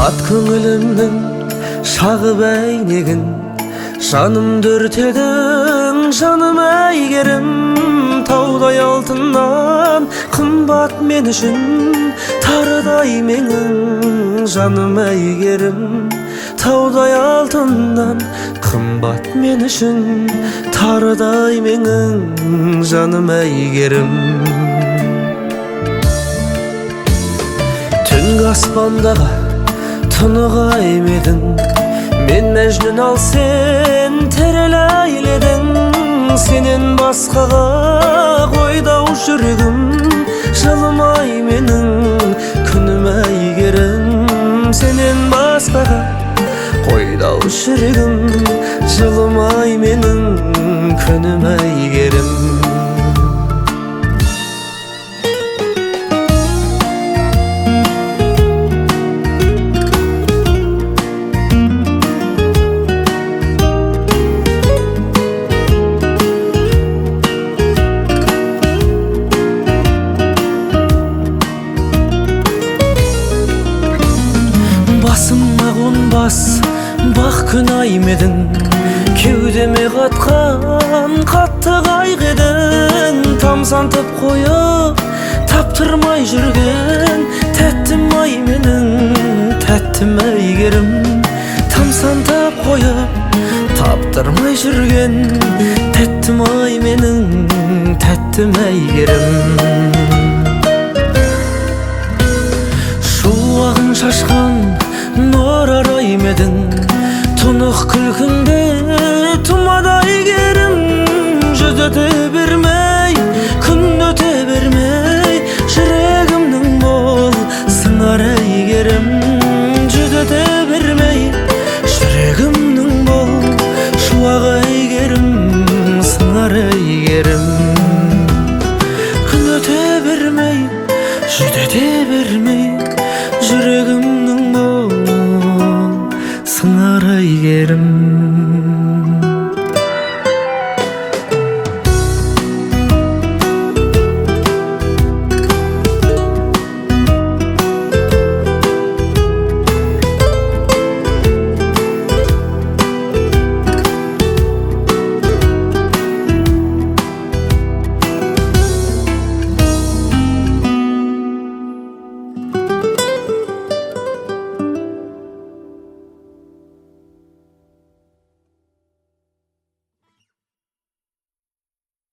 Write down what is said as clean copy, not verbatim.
Ат көңілімнің шағы бәйнегін жанымды өртедің, жаным әйгерім. Таудай алтыннан қымбат мен үшін, тарыдай менің жаным әйгерім. Таудай алтыннан қымбат мен үшін, тарыдай менің жаным әйгерім. Түнгі аспандағы тұнығай медің, мен мәжнүн ал сен терел айледің. Сенен басқаға қойдау жүрегім, жылымай менің күнім әйгерім. Сенен басқаға қойдау жүрегім, жылымай менің күнім әйгерім. Басыма қонбас бақ күн аймедің, кеудеме қатқан қатты қайғедің. Тамсантып қойып таптырмай жүрген тәттім ай менің тәттім әйгерім. Тамсантып қойып таптырмай жүрген тәттім ай менің тәттім әйгерім. Шуағын шашқан нұр арай медің, тұнық күлкіңде